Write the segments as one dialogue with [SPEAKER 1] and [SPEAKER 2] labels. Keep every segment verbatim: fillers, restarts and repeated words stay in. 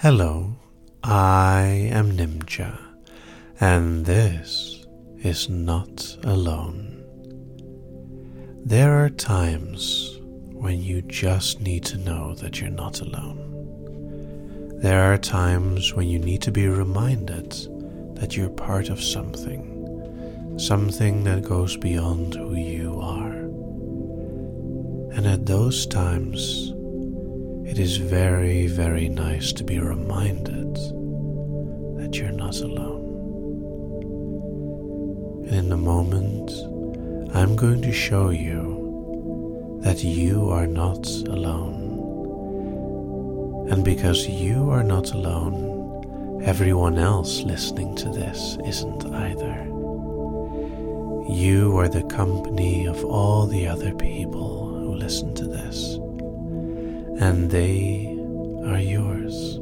[SPEAKER 1] Hello, I am Nimja, and this is Not Alone. There are times when you just need to know that you're not alone. There are times when you need to be reminded that you're part of something, something that goes beyond who you are. And at those times, it is very, very nice to be reminded that you're not alone. And in a moment, I'm going to show you that you are not alone. And because you are not alone, everyone else listening to this isn't either. You are the company of all the other people who listen to this. And they are yours.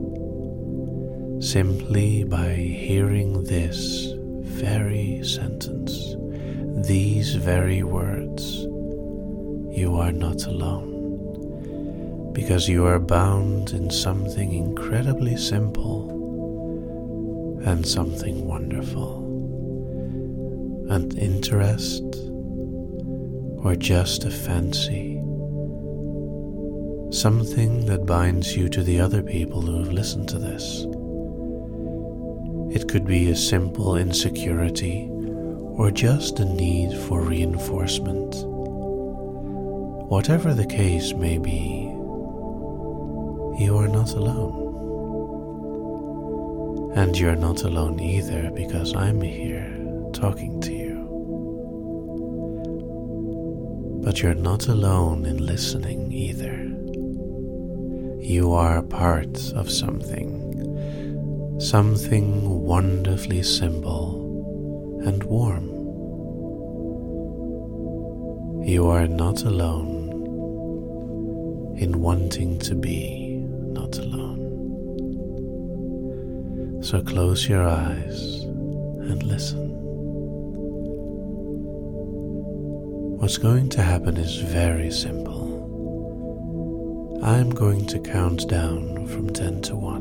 [SPEAKER 1] Simply by hearing this very sentence, these very words, you are not alone, because you are bound in something incredibly simple and something wonderful. An interest or just a fancy. Something that binds you to the other people who have listened to this. It could be a simple insecurity or just a need for reinforcement. Whatever the case may be, you are not alone. And you're not alone either, because I'm here talking to you. But you're not alone in listening either. You are part of something, something wonderfully simple and warm. You are not alone in wanting to be not alone. So close your eyes and listen. What's going to happen is very simple. I'm going to count down from ten to one.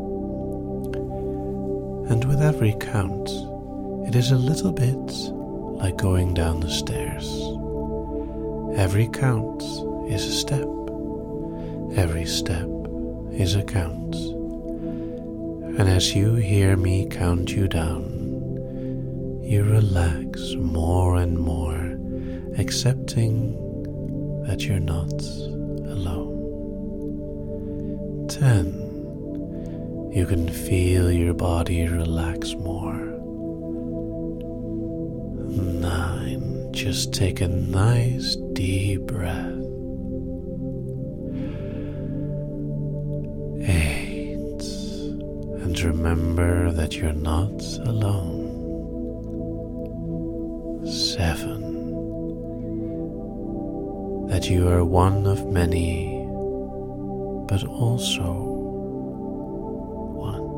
[SPEAKER 1] And with every count, it is a little bit like going down the stairs. Every count is a step. Every step is a count. And as you hear me count you down, you relax more and more, accepting that you're not alone. Ten. You can feel your body relax more. Nine. Just take a nice deep breath. Eight. And remember that you're not alone. Seven. That you are one of many, but also one.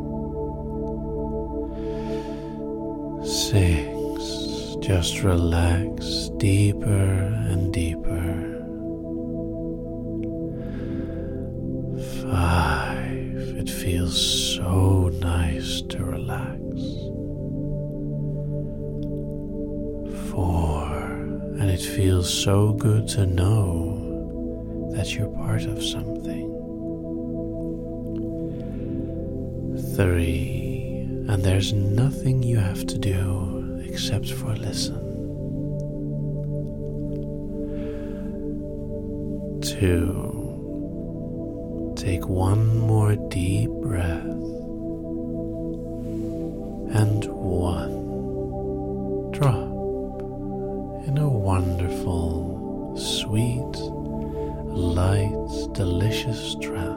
[SPEAKER 1] Six. Just relax deeper and deeper. Five. It feels so nice to relax. Four. And it feels so good to know that you're part of something. Three, and there's nothing you have to do except for listen. Two, take one more deep breath. And one, drop in a wonderful, sweet, light, delicious trance.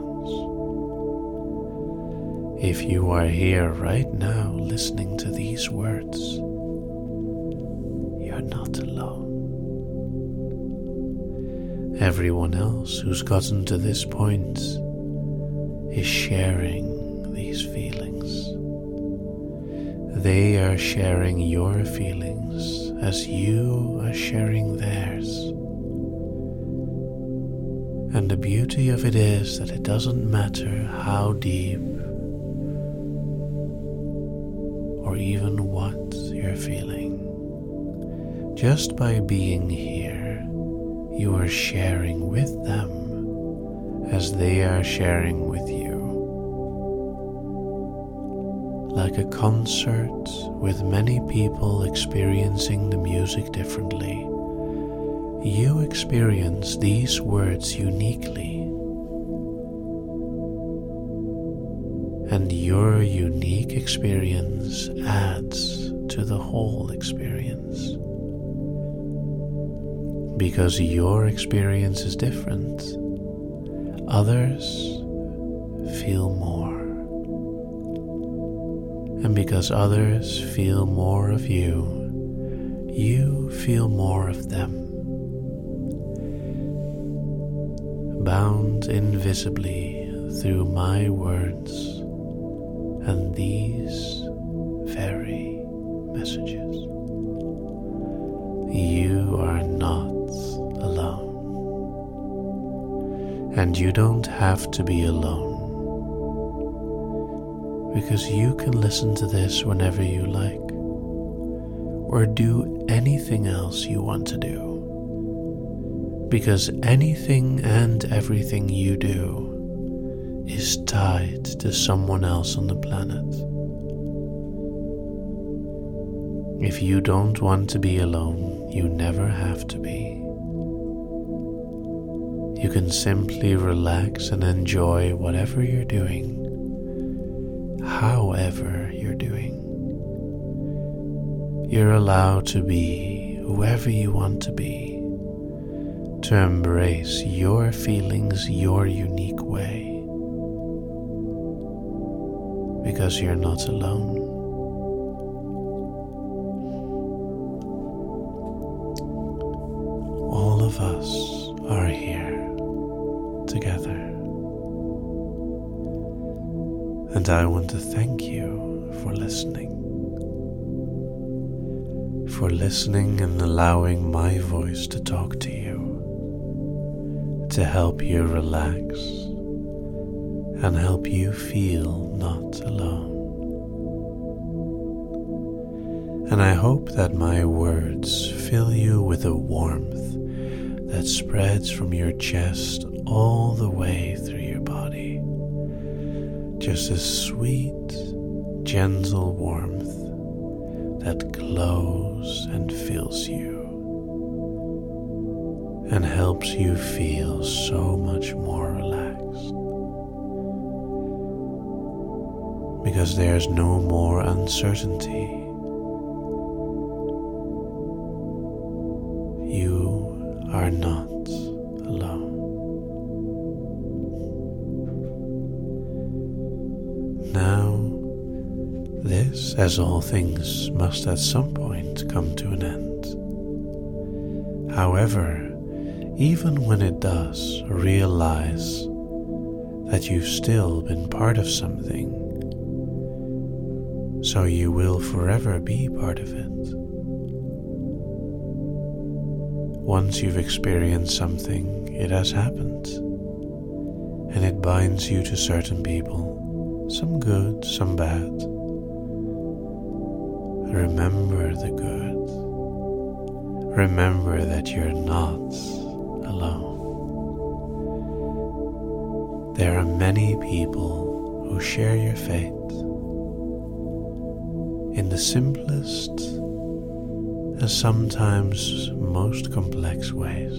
[SPEAKER 1] If you are here right now listening to these words, you're not alone. Everyone else who's gotten to this point is sharing these feelings. They are sharing your feelings as you are sharing theirs. And the beauty of it is that it doesn't matter how deep or even what you're feeling. Just by being here, you are sharing with them as they are sharing with you. Like a concert with many people experiencing the music differently, you experience these words uniquely, and your unique experience adds to the whole experience. Because your experience is different, others feel more. And because others feel more of you, you feel more of them. Bound invisibly through my words and these very messages, you are not alone. And you don't have to be alone, because you can listen to this whenever you like, or do anything else you want to do. Because anything and everything you do is tied to someone else on the planet. If you don't want to be alone, you never have to be. You can simply relax and enjoy whatever you're doing, however you're doing. You're allowed to be whoever you want to be, to embrace your feelings your unique way, because you're not alone. All of us are here together, and I want to thank you for listening, for listening and allowing my voice to talk to you, to help you relax and help you feel not alone. And I hope that my words fill you with a warmth that spreads from your chest all the way through your body. Just a sweet, gentle warmth that glows and fills you and helps you feel so much more relaxed. Because there's no more uncertainty. You are not alone. Now, this, as all things, must at some point come to an end. However, even when it does, realize that you've still been part of something, so you will forever be part of it. Once you've experienced something, it has happened, and it binds you to certain people, some good, some bad. Remember the good. Remember that you're not alone. There are many people who share your fate in the simplest and sometimes most complex ways.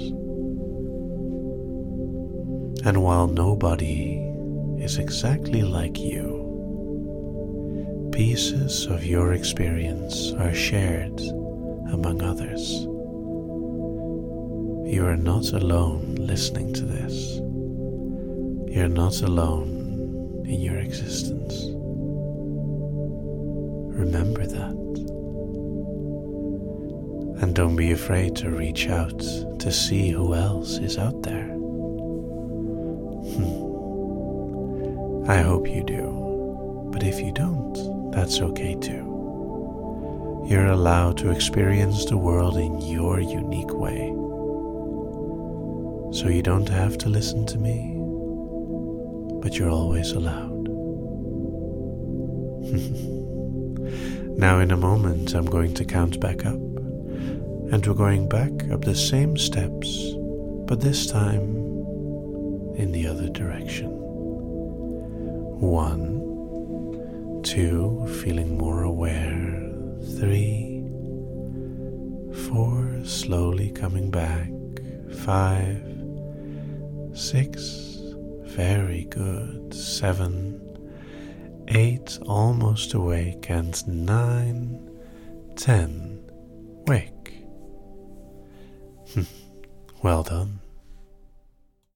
[SPEAKER 1] And while nobody is exactly like you, pieces of your experience are shared among others. You are not alone listening to this. You're not alone in your existence. Remember that. And don't be afraid to reach out to see who else is out there. Hmm. I hope you do, but if you don't, that's okay too. You're allowed to experience the world in your unique way. so you don't have to listen to me, but you're always allowed. Now in a moment I'm going to count back up, and we're going back up the same steps, but this time in the other direction. One, two, feeling more aware. Three, four, slowly coming back. Five, six, very good. Seven, eight, almost awake. And nine, ten, wake. Well done.